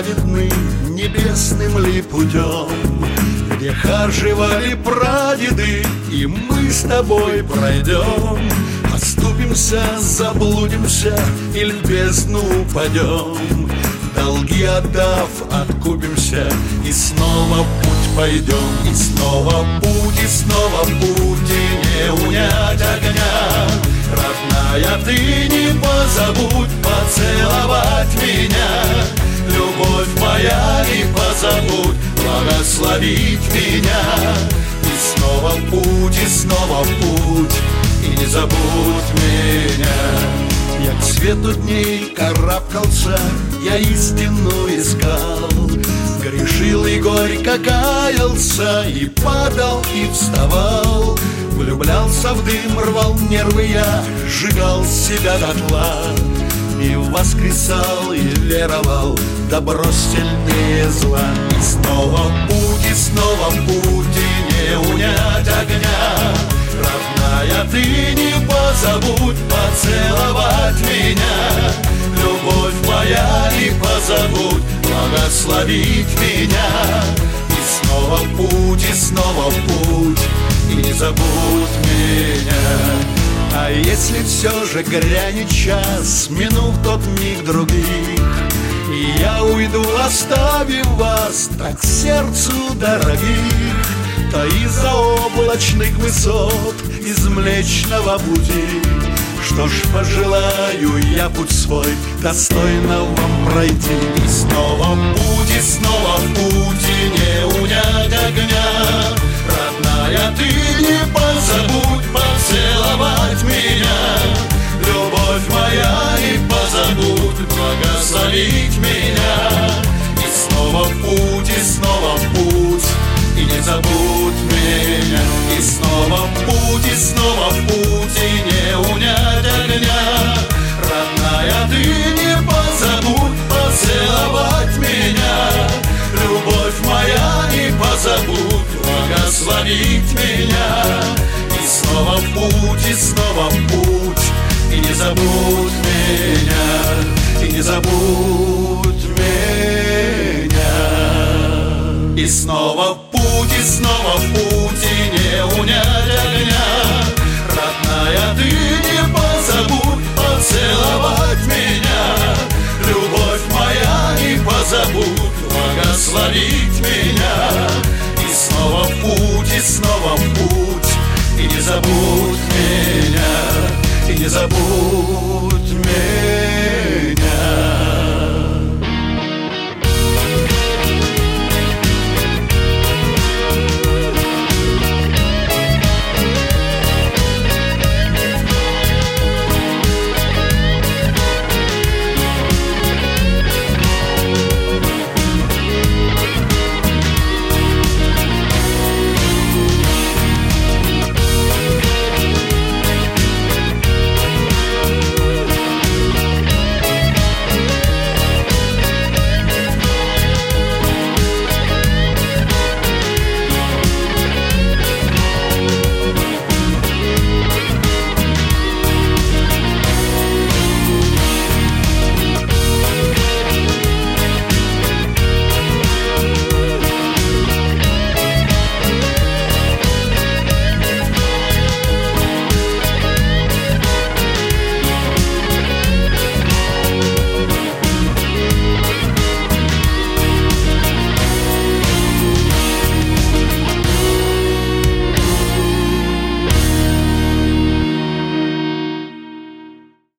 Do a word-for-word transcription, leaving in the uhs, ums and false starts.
праведны небесным ли путем, где хаживали прадеды, и мы с тобой пройдем. Оступимся, заблудимся или в бездну упадем, долги отдав, откупимся и снова в путь пойдем. И снова путь, и снова путь, и не унять огня. Родная, ты не позабудь поцеловать меня. Любовь моя, не позабудь благословить меня. И снова путь, и снова путь, и не забудь меня. Я к свету дней карабкался, я истину искал, грешил и горько каялся, и падал, и вставал. Влюблялся в дым, рвал нервы я, сжигал себя дотла. И воскресал, и веровал, добро сильнее зла. И снова путь, и снова путь, и не унять огня. Родная, ты не позабудь поцеловать меня. Любовь моя, не позабудь благословить меня. И снова путь, и снова путь, и не забудь меня. А если все же грянет час, минув тот миг других, и я уйду, оставив вас так сердцу дорогих, то из-за облачных высот, из Млечного Пути, что ж, пожелаю я путь свой достойно вам пройти. И снова путь, и снова путь, и не унять огня. Родная, ты не позабудь поцеловать меня. Любовь моя, не позабудь благословить меня. И снова путь, и снова путь, и не забудь меня. И снова путь, и снова путь, и не унять огня. Родная, ты не позабудь поцеловать меня. Любовь моя, не позабудь благословить меня. И снова путь, и снова путь, и не забудь меня, и не забудь меня. И снова путь, и снова путь, и не унять огня. Родная, ты не позабудь поцеловать меня. Любовь моя, не позабудь благословить меня.